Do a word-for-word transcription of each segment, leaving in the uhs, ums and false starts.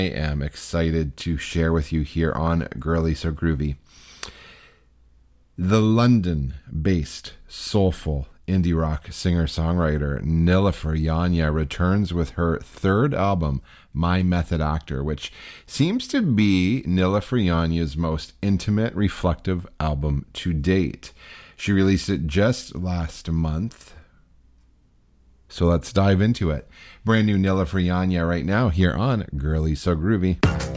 I am excited to share with you here on Girly So Groovy. The London-based soulful indie rock singer-songwriter Nilüfer Yanya returns with her third album, My Method Actor, which seems to be Nilüfer Yanya's most intimate, reflective album to date. She released it just last month, so let's dive into it. Brand new Nilüfer Yanya right now here on Girly So Groovy.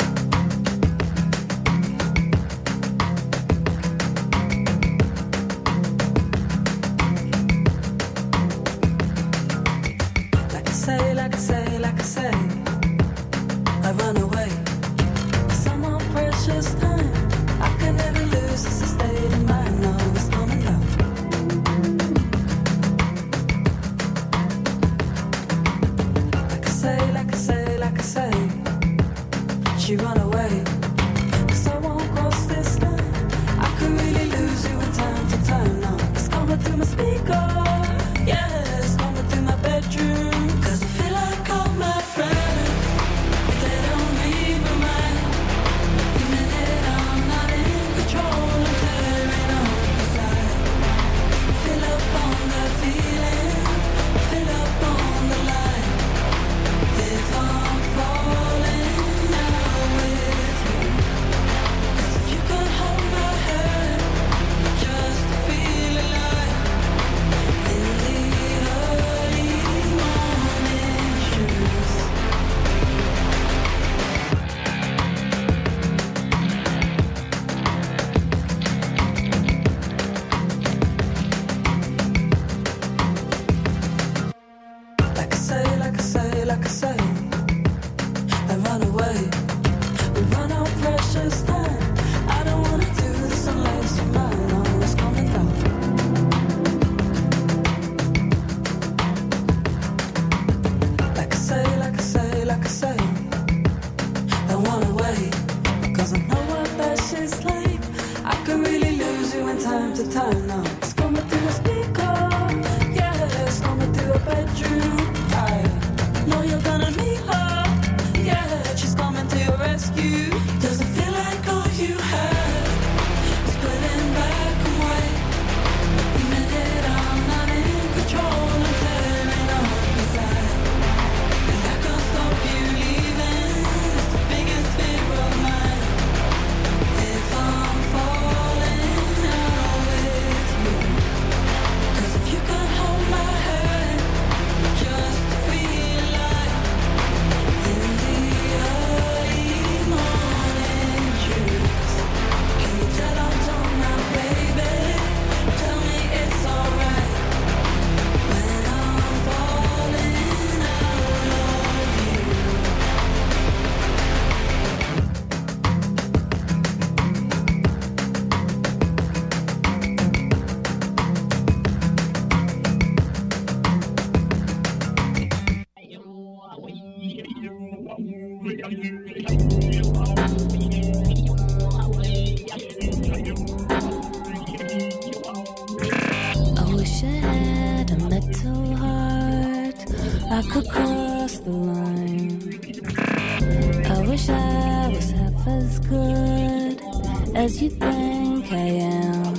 As you think I am.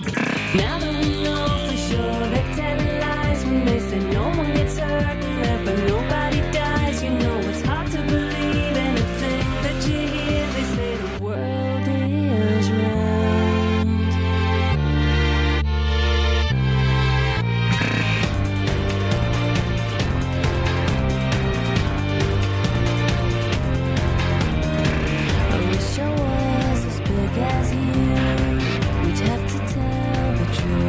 Now that we know for sure they tell lies when they say no one gets hurt and never nobody dies. You know it's hard to believe anything that you hear. They say the world is round. I wish I was as you, we'd have to tell the truth.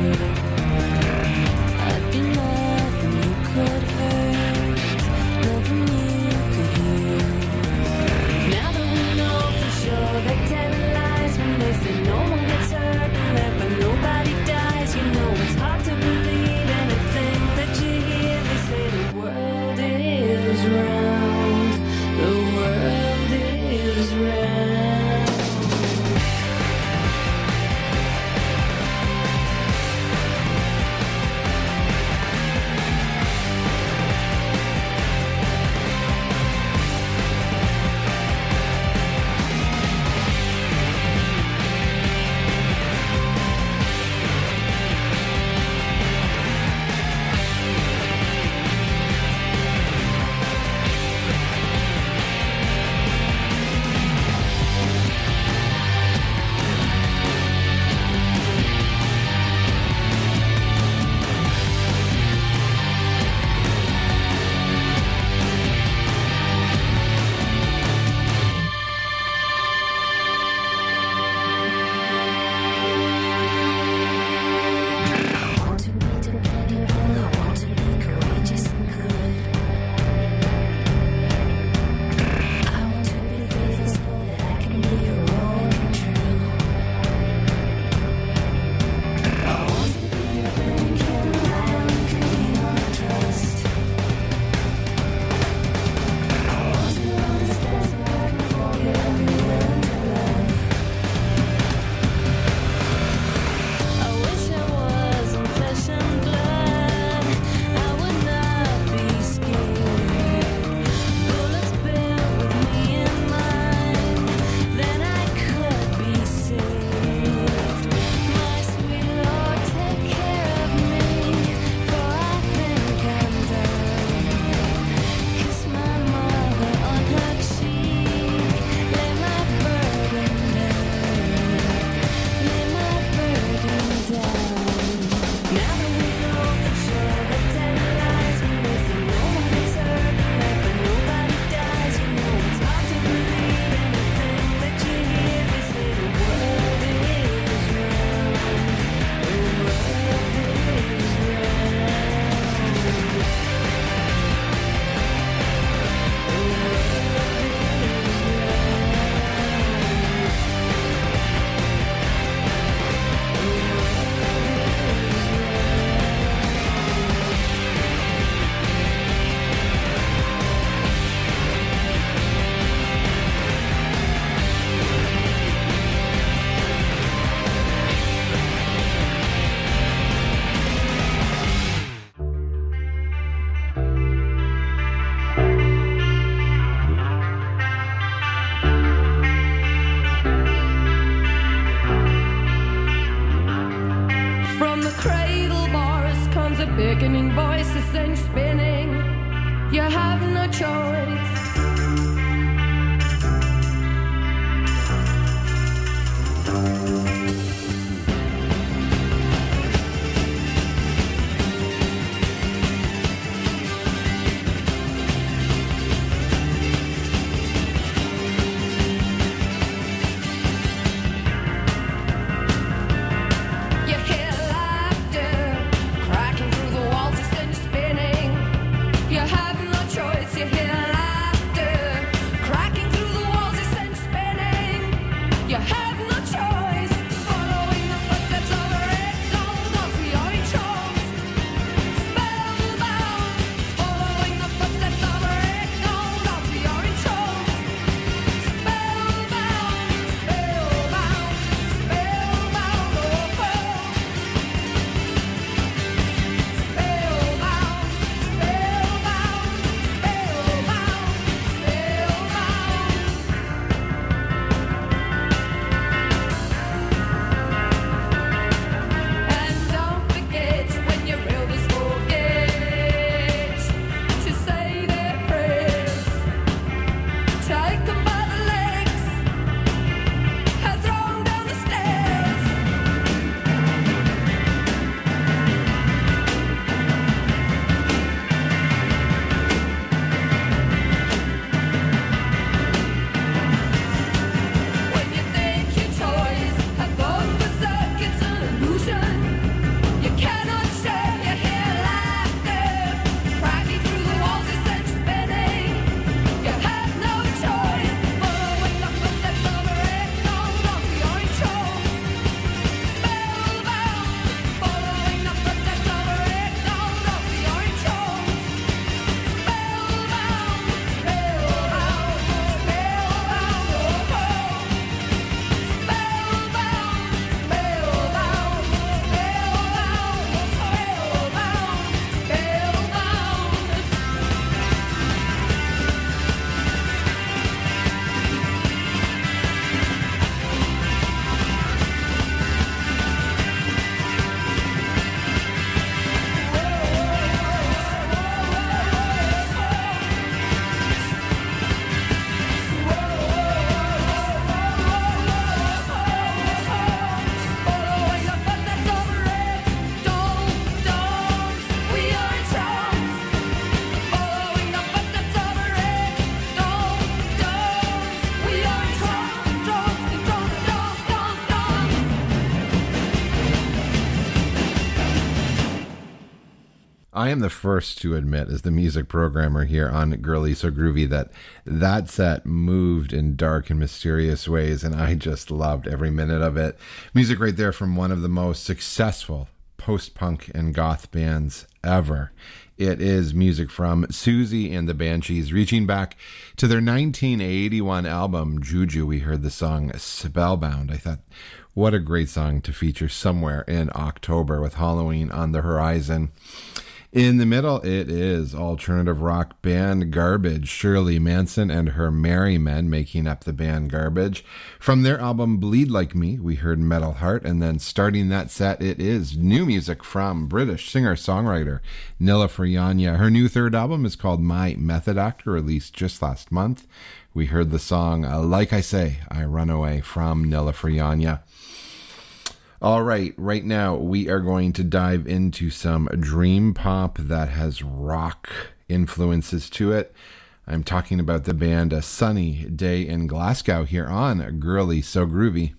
I am the first to admit, as the music programmer here on Girly So Groovy, that that set moved in dark and mysterious ways, and I just loved every minute of it. Music right there from one of the most successful post-punk and goth bands ever. It is music from Siouxsie and the Banshees, reaching back to their nineteen eighty-one album, Juju. We heard the song Spellbound. I thought, what a great song to feature somewhere in October with Halloween on the horizon. In the middle, it is alternative rock band Garbage, Shirley Manson and her Merry Men making up the band Garbage. From their album Bleed Like Me, we heard Metal Heart, and then starting that set, it is new music from British singer-songwriter Nilla Furiyanya. Her new third album is called My Method Actor, released just last month. We heard the song Like I Say, I Run Away from Nilla Furiyanya. All right, right now we are going to dive into some dream pop that has rock influences to it. I'm talking about the band A Sunny Day in Glasgow here on Girly So Groovy.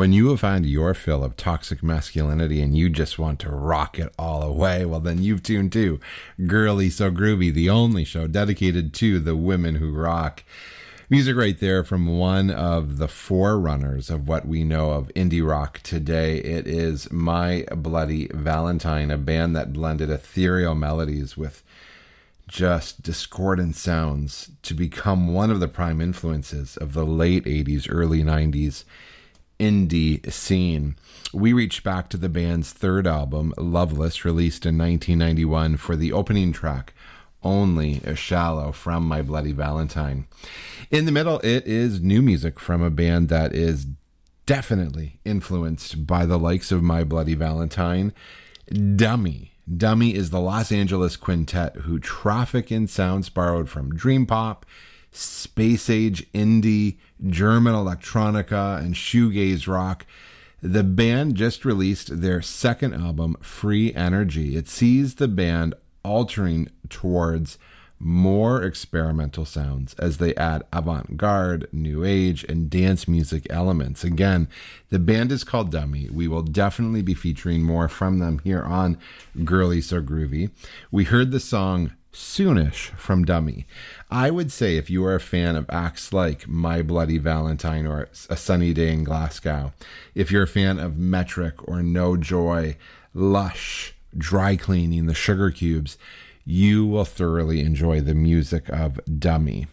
When you have found your fill of toxic masculinity and you just want to rock it all away, well, then you've tuned to Girly So Groovy, the only show dedicated to the women who rock. Music right there from one of the forerunners of what we know of indie rock today. It is My Bloody Valentine, a band that blended ethereal melodies with just discordant sounds to become one of the prime influences of the late eighties, early nineties indie scene. We reached back to the band's third album, Loveless, released in nineteen ninety-one, for the opening track, Only a Shallow, from My Bloody Valentine. In the middle, it is new music from a band that is definitely influenced by the likes of My Bloody Valentine, Dummy. Dummy is the Los Angeles quintet who traffic in sounds borrowed from dream pop, space age indie, German electronica, and shoegaze rock. The band just released their second album, Free Energy. It sees the band altering towards more experimental sounds as they add avant-garde, new age, and dance music elements. Again, the band is called Dummy. We will definitely be featuring more from them here on Girly So Groovy. We heard the song Soonish from Dummy. I would say if you are a fan of acts like My Bloody Valentine or A Sunny Day in Glasgow, if you're a fan of Metric or No Joy, Lush, Dry Cleaning, the Sugar Cubes, you will thoroughly enjoy the music of Dummy.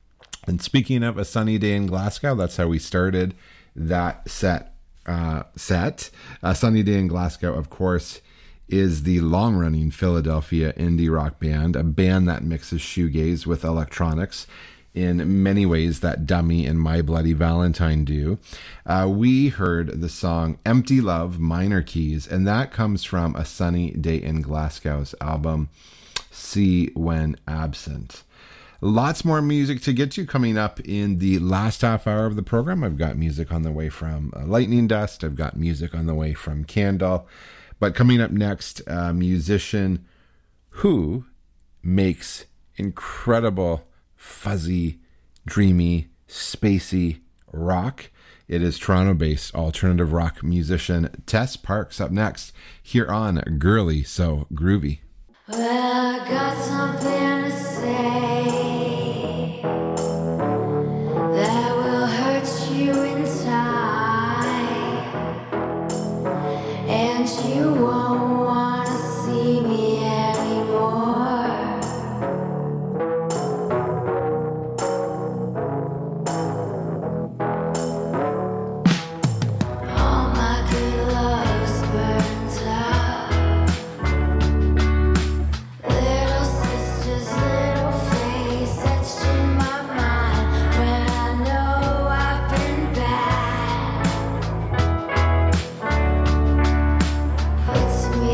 And speaking of A Sunny Day in Glasgow, that's how we started that set. Uh, set. A Sunny Day in Glasgow, of course, is the long-running Philadelphia indie rock band, a band that mixes shoegaze with electronics in many ways that Dummy and My Bloody Valentine do. Uh, we heard the song Empty Love, Minor Keys, and that comes from A Sunny Day in Glasgow's album, See When Absent. Lots more music to get to coming up in the last half hour of the program. I've got music on the way from uh, Lightning Dust. I've got music on the way from Candle. But coming up next, a musician who makes incredible, fuzzy, dreamy, spacey rock. It is Toronto-based alternative rock musician Tess Parks up next here on Girly So Groovy. Well, I got something to say that will hurt you inside, and you won't want to see me anymore. All my good love's burnt out. Little sister's little face etched in my mind when I know I've been bad. Puts me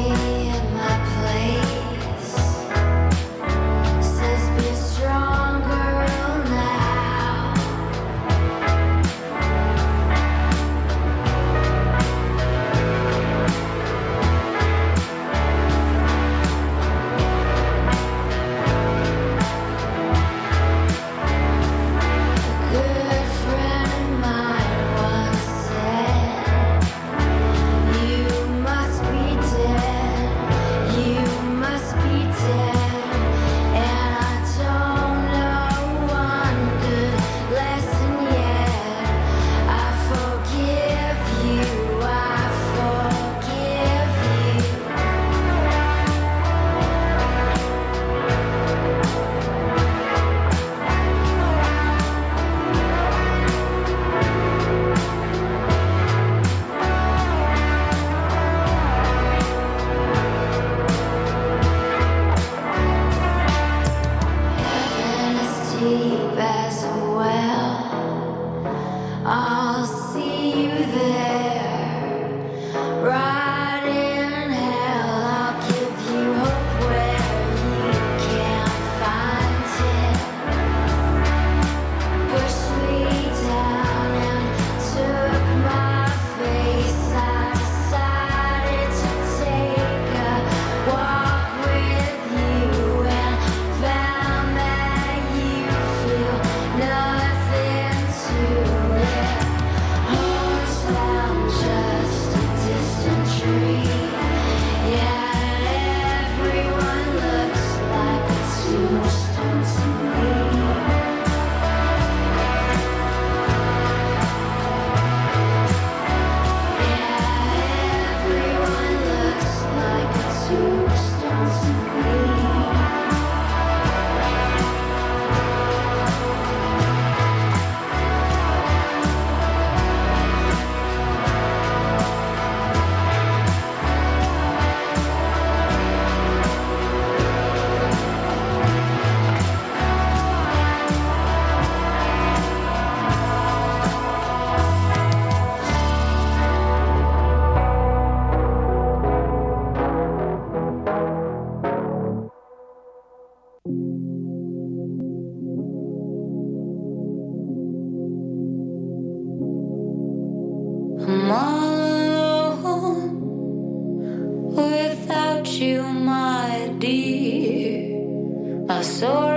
So